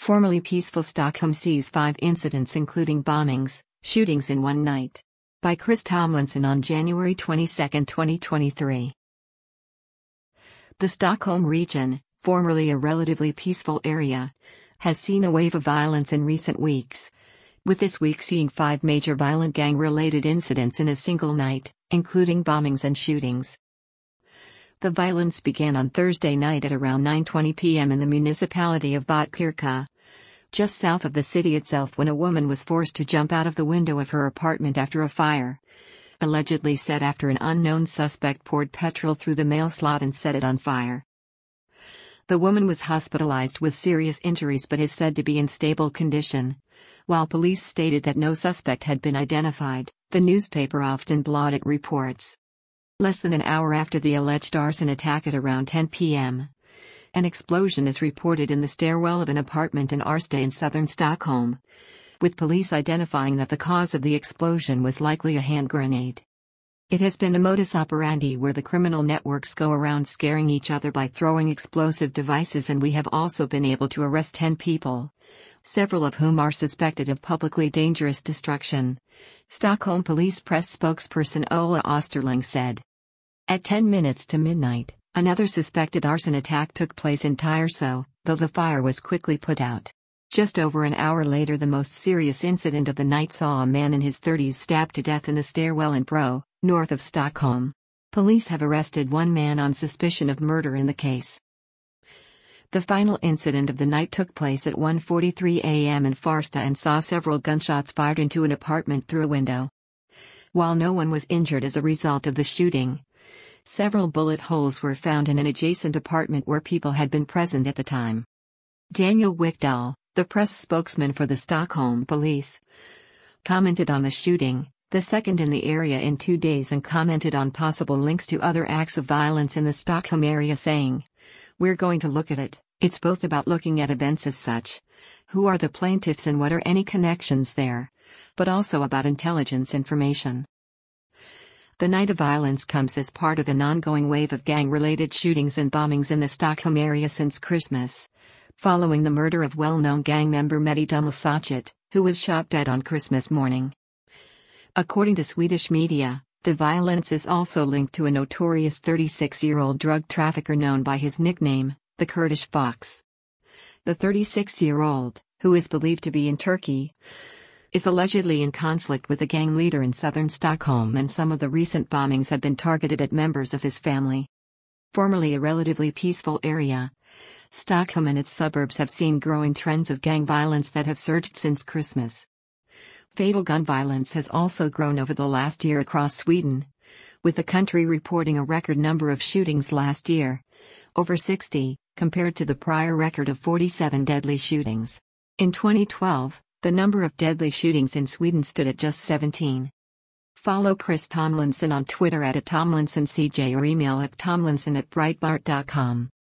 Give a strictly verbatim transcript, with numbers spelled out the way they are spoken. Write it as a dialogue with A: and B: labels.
A: Formerly peaceful Stockholm sees five incidents including bombings, shootings in one night. By Chris Tomlinson on January twenty-second, twenty twenty-three. The Stockholm region, formerly a relatively peaceful area, has seen a wave of violence in recent weeks, with this week seeing five major violent gang-related incidents in a single night, including bombings and shootings. The violence began on Thursday night at around nine twenty p m in the municipality of Botkyrka, just south of the city itself, when a woman was forced to jump out of the window of her apartment after a fire, allegedly set after an unknown suspect poured petrol through the mail slot and set it on fire. The woman was hospitalized with serious injuries but is said to be in stable condition. While police stated that no suspect had been identified, the newspaper Aftonbladet reports. Less than an hour after the alleged arson attack at around ten p m, an explosion is reported in the stairwell of an apartment in Arsta in southern Stockholm, with police identifying that the cause of the explosion was likely a hand grenade. It has been a modus operandi where the criminal networks go around scaring each other by throwing explosive devices, and we have also been able to arrest ten people, several of whom are suspected of publicly dangerous destruction, Stockholm police press spokesperson Ola Osterling said. At ten minutes to midnight, another suspected arson attack took place in Tyresö, though the fire was quickly put out. Just over an hour later, the most serious incident of the night saw a man in his thirties stabbed to death in the stairwell in Bro, north of Stockholm. Police have arrested one man on suspicion of murder in the case. The final incident of the night took place at one forty-three a m in Farsta and saw several gunshots fired into an apartment through a window. While no one was injured as a result of the shooting, several bullet holes were found in an adjacent apartment where people had been present at the time. Daniel Wickdahl, the press spokesman for the Stockholm police, commented on the shooting, the second in the area in two days, and commented on possible links to other acts of violence in the Stockholm area, saying, "We're going to look at it. It's both about looking at events as such, who are the plaintiffs and what are any connections there, but also about intelligence information." The night of violence comes as part of an ongoing wave of gang-related shootings and bombings in the Stockholm area since Christmas, following the murder of well-known gang member Mehdi Dumelsacet, who was shot dead on Christmas morning. According to Swedish media, the violence is also linked to a notorious thirty-six-year-old drug trafficker known by his nickname, the Kurdish Fox. The thirty-six-year-old, who is believed to be in Turkey, is allegedly in conflict with a gang leader in southern Stockholm, and some of the recent bombings have been targeted at members of his family. Formerly a relatively peaceful area, Stockholm and its suburbs have seen growing trends of gang violence that have surged since Christmas. Fatal gun violence has also grown over the last year across Sweden, with the country reporting a record number of shootings last year, over sixty, compared to the prior record of forty-seven deadly shootings. In twenty twelve, the number of deadly shootings in Sweden stood at just seventeen. Follow Chris Tomlinson on Twitter at Tomlinson C J or email at tomlinson at breitbart dot com.